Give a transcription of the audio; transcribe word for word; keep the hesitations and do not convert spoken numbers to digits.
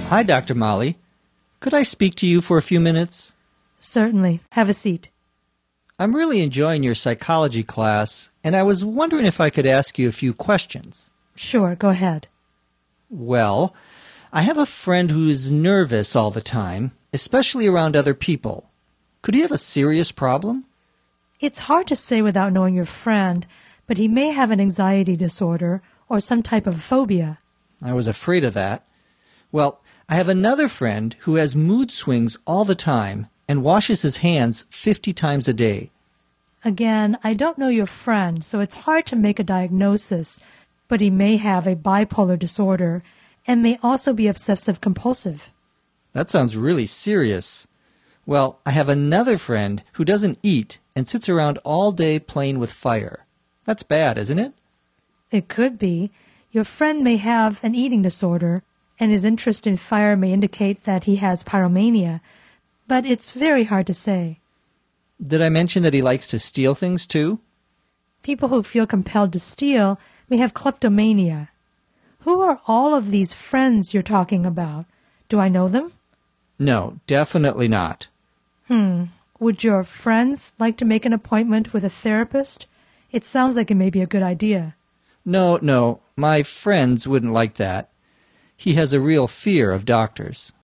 Hi, Doctor Molly. Could I speak to you for a few minutes? Certainly. Have a seat. I'm really enjoying your psychology class, and I was wondering if I could ask you a few questions. Sure, go ahead. Well, I have a friend who is nervous all the time, especially around other people. Could he have a serious problem? It's hard to say without knowing your friend, but he may have an anxiety disorder or some type of phobia. I was afraid of that. Well, I have another friend who has mood swings all the time and washes his hands fifty times a day. Again, I don't know your friend, so it's hard to make a diagnosis, but he may have a bipolar disorder and may also be obsessive-compulsive. That sounds really serious. Well, I have another friend who doesn't eat and sits around all day playing with fire. That's bad, isn't it? It could be. Your friend may have an eating disorder, and his interest in fire may indicate that he has pyromania, but it's very hard to say. Did I mention that he likes to steal things too? People who feel compelled to steal may have kleptomania. Who are all of these friends you're talking about? Do I know them? No, definitely not. Hmm. Would your friends like to make an appointment with a therapist? It sounds like it may be a good idea. No, no, my friends wouldn't like that. He has a real fear of doctors.